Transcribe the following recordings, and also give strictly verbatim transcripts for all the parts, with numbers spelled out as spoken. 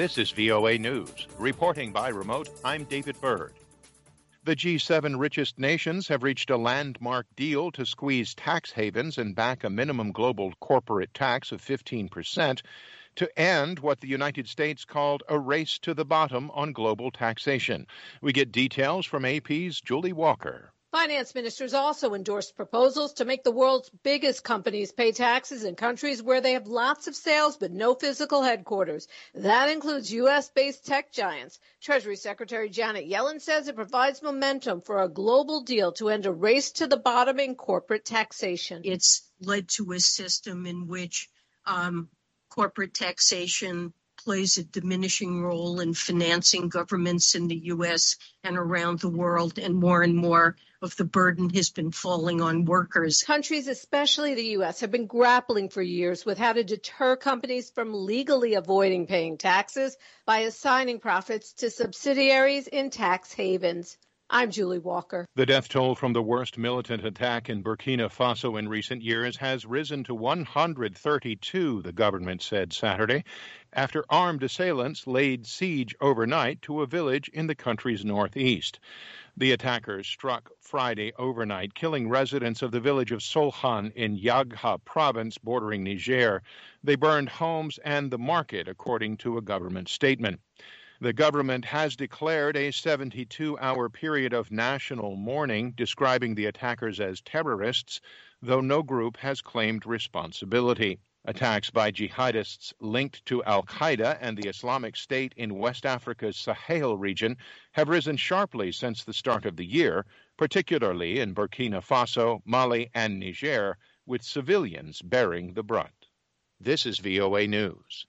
This is V O A News. Reporting by remote, I'm David Byrd. The G seven richest nations have reached a landmark deal to squeeze tax havens and back a minimum global corporate tax of fifteen percent to end what the United States called a race to the bottom on global taxation. We get details from A P's Julie Walker. Finance ministers also endorsed proposals to make the world's biggest companies pay taxes in countries where they have lots of sales but no physical headquarters. That includes U S-based tech giants. Treasury Secretary Janet Yellen says it provides momentum for a global deal to end a race to the bottom in corporate taxation. It's led to a system in which um, corporate taxation plays a diminishing role in financing governments in the U S and around the world, and more and more of the burden has been falling on workers. Countries, especially the U S, have been grappling for years with how to deter companies from legally avoiding paying taxes by assigning profits to subsidiaries in tax havens. I'm Julie Walker. The death toll from the worst militant attack in Burkina Faso in recent years has risen to one hundred thirty-two, the government said Saturday, after armed assailants laid siege overnight to a village in the country's northeast. The attackers struck Friday overnight, killing residents of the village of Solhan in Yagha province bordering Niger. They burned homes and the market, according to a government statement. The government has declared a seventy-two hour period of national mourning, describing the attackers as terrorists, though no group has claimed responsibility. Attacks by jihadists linked to al-Qaeda and the Islamic State in West Africa's Sahel region have risen sharply since the start of the year, particularly in Burkina Faso, Mali, and Niger, with civilians bearing the brunt. This is V O A News.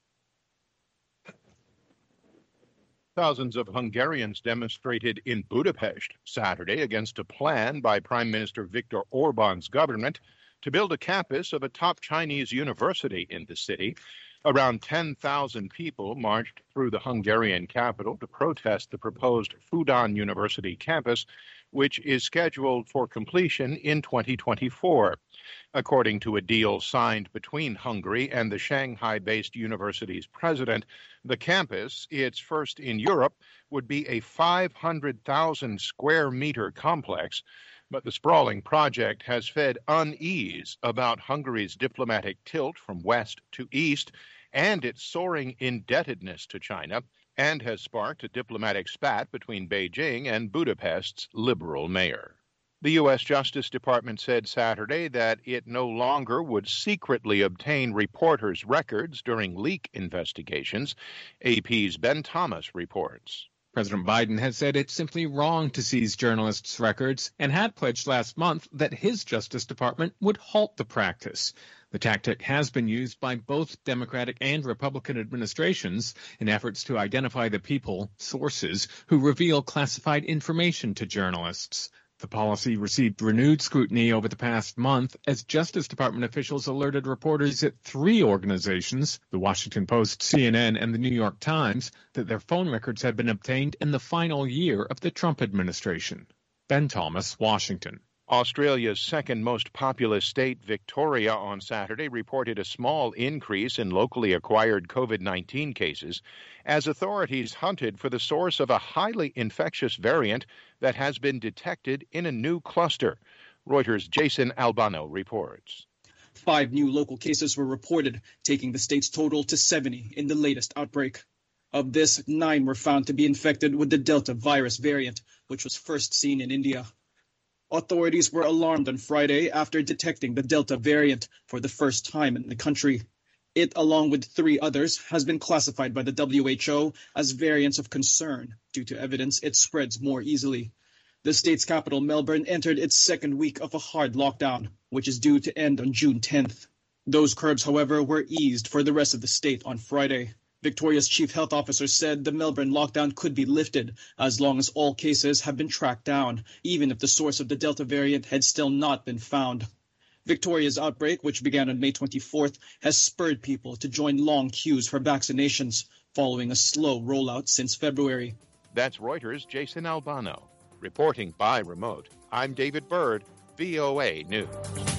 Thousands of Hungarians demonstrated in Budapest Saturday against a plan by Prime Minister Viktor Orbán's government to build a campus of a top Chinese university in the city. Around ten thousand people marched through the Hungarian capital to protest the proposed Fudan University campus, which is scheduled for completion in twenty twenty-four. According to a deal signed between Hungary and the Shanghai-based university's president, the campus, its first in Europe, would be a five hundred thousand square meter complex. But the sprawling project has fed unease about Hungary's diplomatic tilt from west to east and its soaring indebtedness to China, and has sparked a diplomatic spat between Beijing and Budapest's liberal mayor. The U S Justice Department said Saturday that it no longer would secretly obtain reporters' records during leak investigations. A P's Ben Thomas reports. President Biden has said it's simply wrong to seize journalists' records and had pledged last month that his Justice Department would halt the practice. The tactic has been used by both Democratic and Republican administrations in efforts to identify the people, sources, who reveal classified information to journalists. The policy received renewed scrutiny over the past month as Justice Department officials alerted reporters at three organizations, the Washington Post, C N N, and the New York Times, that their phone records had been obtained in the final year of the Trump administration. Ben Thomas, Washington. Australia's second most populous state, Victoria, on Saturday reported a small increase in locally acquired COVID nineteen cases as authorities hunted for the source of a highly infectious variant that has been detected in a new cluster. Reuters' Jason Albano reports. Five new local cases were reported, taking the state's total to seventy in the latest outbreak. Of this, nine were found to be infected with the Delta virus variant, which was first seen in India. Authorities were alarmed on Friday after detecting the Delta variant for the first time in the country. It, along with three others, has been classified by the W H O as variants of concern due to evidence it spreads more easily. The state's capital, Melbourne, entered its second week of a hard lockdown, which is due to end on June tenth. Those curbs, however, were eased for the rest of the state on Friday. Victoria's chief health officer said the Melbourne lockdown could be lifted as long as all cases have been tracked down, even if the source of the Delta variant had still not been found. Victoria's outbreak, which began on May twenty-fourth, has spurred people to join long queues for vaccinations, following a slow rollout since February. That's Reuters' Jason Albano. Reporting by remote, I'm David Byrd, V O A News.